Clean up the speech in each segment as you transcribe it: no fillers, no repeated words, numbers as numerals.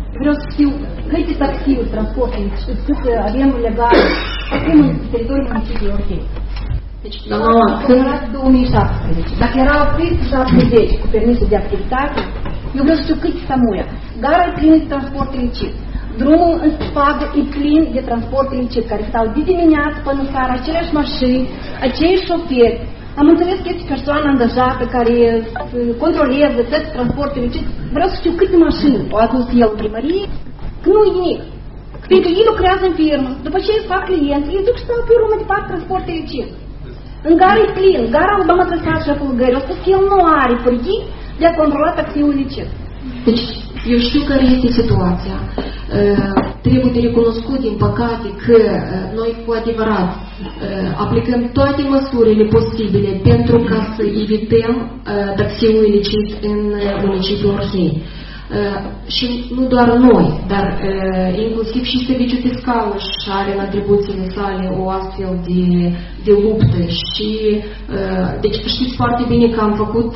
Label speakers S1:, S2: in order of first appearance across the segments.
S1: vreau să știu câte taxiuri, transporturi, cât avem legal acum în teritoriul municipiului Orhei. Deci, când era 2017, dacă erau 370 cu permisul de activitate, eu vreau să știu câți Samuia. Gara e plină de transport ilicit. Drumul în spate e plin de transport ilicit, care stau de dimineață până seara, aceleași mașini, aceiași șoferi. Am înțeles că este persoană angajată care controlează tot transportul ilicit. Vreau să știu câte mașini o adus el în primărie, că nu e nimic. Fiindcă ei lucrează în firmă, după ce îi fac clienți, îi duc și stau pe urmă de fac transport ilicit. În gara e plin, gara o doamnă trăsat șeful gării, a spus că el nu are pârghii de a controla taxiul ilicit.
S2: Deci, eu știu care este situația. Trebuie de recunoscut, din păcate, că noi cu adevărat aplicăm toate măsurile posibile pentru ca să evităm taxiul ilicit în municipiul Orhei. Și nu doar noi, dar inclusiv și serviciul fiscal și are în atribuțiile sale o astfel de luptă și deci știți foarte bine că am făcut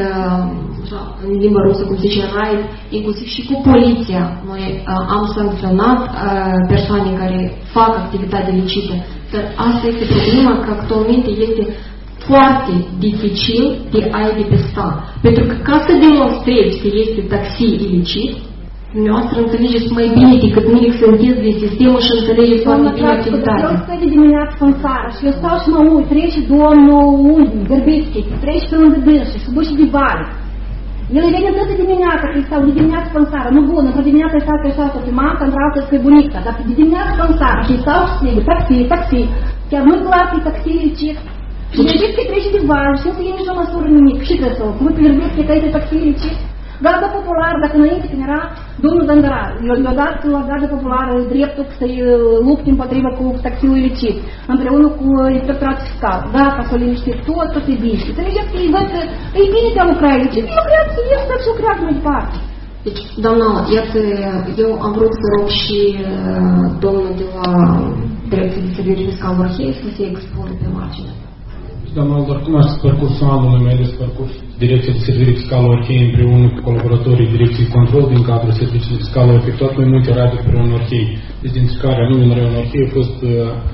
S2: în limba rusă, cum zice, raid, inclusiv și cu poliția. Noi am sancționat persoane care fac activitate ilicită, dar asta este problema, că actualmente este foarte dificil de a-i depista. Pentru că ca să demonstrezi că este taxi ilicit, dumneavoastră înțelegeți mai bine decât mine că sunteți din sistemul și înțelegeți foarte bine activitatea.
S1: Eu stau de dimineață în țară și eu stau și mă uit, trece domnul Gărbitski, trece pe lângă dânsă și duce de vale. El vine toată dimineața, că stau de dimineață în țară, nu bună, într-o dimineață stau pe așa pe mamă, într-altă pe bunica, dar de dimineață în țară și stau și strigă, taxi, chiar nu-i clar că e taxi ilicit. Și vedeți că trece de val și nu se iei nicio măsură nimic. Și trebuie să nu pierdeți că este taxi ilicit. Garda populară, dacă înainte când era domnul Zandarar, i-a dat la garda populară dreptul să-i lupte împotriva cu taxiul ilicit, împreună cu inspectoratul fiscal. Gata, s-o liniștit tot e bine. Înțelegeți că ei văd că e bine că lucrează ilicit. Ei lucrează, el stă și lucrează mai departe.
S2: Deci, doamna, iată, eu am vrut să rog și domnul de la Direcția de Serviciu Fiscal Orhei să se expune pe margine.
S3: Doamna, doar cunoașteți parcursul anului, mai ales parcursul Direcția de Servicii Fiscale Orhei împreună cu colaboratorii Direcției Control din cadrul Serviciului Fiscal au efectuat mai multe raiduri pe raionul Orhei, deci dintre care anume în raionul Orhei a fost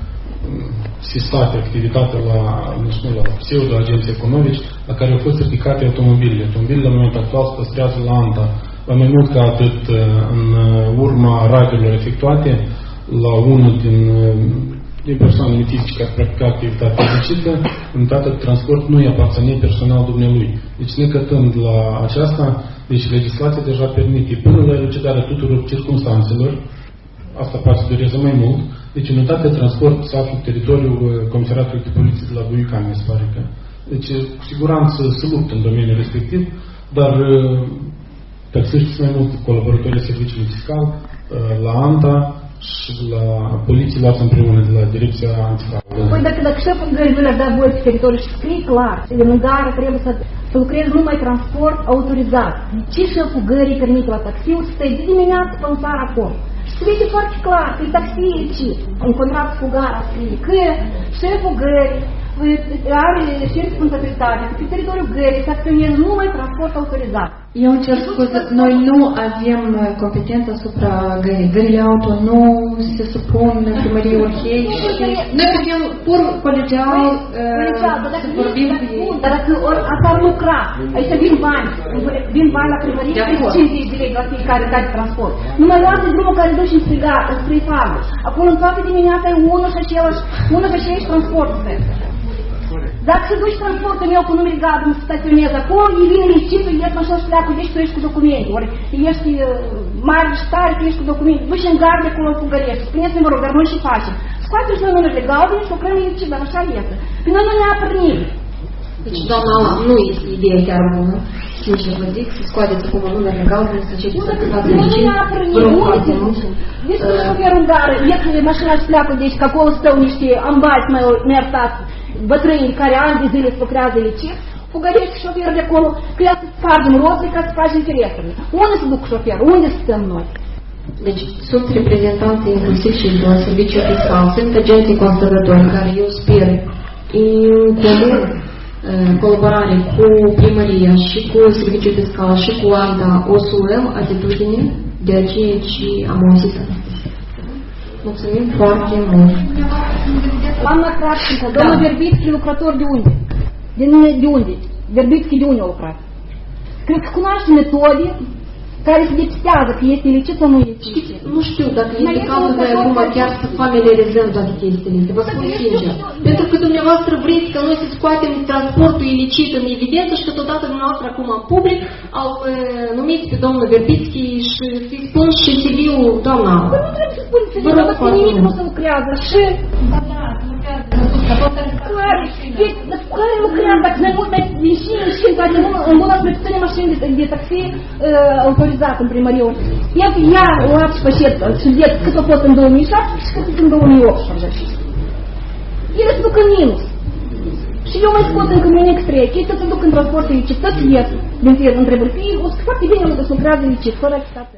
S3: sistată activitatea la pseudo-agenții economici, la care au fost ridicate automobilele. Automobilele la momentul actual se păstrează la ANTA. La mai mult ca atât, în urma raidurilor efectuate, la unul din persoanele fizice care practica activitatea ilicită, unitatea de transport nu îi aparține personal dumnealui. Deci necătând la aceasta, deci legislația deja permite până la elucidarea tuturor circunstanțelor, asta poate să dureze mai mult, deci unitatea de transport se află pe teritoriul Comisariatului de Poliție de la Buicani, mi se pare că. Deci cu siguranță se luptă în domeniul respectiv, dar taxiști mai mult colaboratorii serviciului fiscal la ANTA și la poliție luați împreună de la Direcția Antifraudă.
S1: Păi dacă șeful gării nu le-ar da voie pe teritoriu și scrie clar, în gară trebuie să lucrezi numai transport autorizat. Ce șeful gării permite la taxiul să stai de dimineață până seara acolo? Și se vede foarte clar că e taxi ilicit. În contract cu gara scrie că șeful gării are și responsabilitatea că pe teritoriul gării să acționeze numai transport autorizat.
S2: Eu cer scuze, noi nu avem competență asupra gării. Gările auto nu se supun primăriei Orhei și noi putem pur colegial să vorbim cu ei.
S1: Dar dacă asta ar lucra, aici vin bani la primărie, 50 de lei la fiecare caz de transport. Numai luați drumul care duce în Strigară, spre Fagă. Acolo în toată dimineața e unul și același transport. Dacă se duci transportul meu cu numele Gadru să staționezi acolo, îi vine licitul, ești așa și pleacă, deci tu ești cu documente. Ori ești mare și tare, tu ești cu documente. Duci în gardă acolo cu gărești. Spuneți-mi, vă rog, dar noi și facem. Scoatem și noi numele Gadru și lucrăm licit, dar așa este. Pe noi nu ne apăr nimeni.
S2: Deci, doamna, nu este ideea chiar bună. Sincer vă zic, să scoateți acum numele legal, să începeți să câtați licit.
S1: Nu ne apăr nimeni. Deci cu șoferul în gară, ieftă mașina și pleacă, deci că acolo stau niște ambați mai iertați, bătrâni care ani de zile lucrează licit, fugărești șoferul de acolo, că ea să spargem roții ca să faci interesele. Unde se duc șoferul? Unde stăm noi?
S2: Deci sunt reprezentanți inclusiv și de la serviciul fiscal, sunt agenții conservatori care eu sper în comun colaborare cu primăria și cu serviciul fiscal și cu ANTA o să luăm atitudine de aceea ce am auzit astăzi. Mulțumim foarte mult.
S1: Doamna Kravchenko, domnul Verbitski, lucrător de unde? De unde? Verbitski de unde a lucrat? Cred că cunoaște metode care se depistează că este ilicit sau nu este ilicit.
S2: Nu știu dacă este cazul de acum chiar să familiarizăm toate chestiile astea, vă spun sincer. Pentru că dumneavoastră vreți că noi să scoatem transportul ilicit în evidență și că totodată dumneavoastră acum în public au numit pe domnul Verbitski și să-i spun și CV-ul doamna.
S1: Păi nu trebuie să spun CV-ul, dar că nimic nu se lucrează și... Care lucrează, dacă noi mult mai din toate în bună să ține mașini de taxi autorizat în primărie. Ea luat și pășet și vedeți cât a fost în 2007 și cât în 2018. Ele se duc în minus. Și eu mai scot încă mine extrei, chestia se duc în transport ilicit, tot ies din întrebări. Foarte bine lucrează ilicit, fără activitate.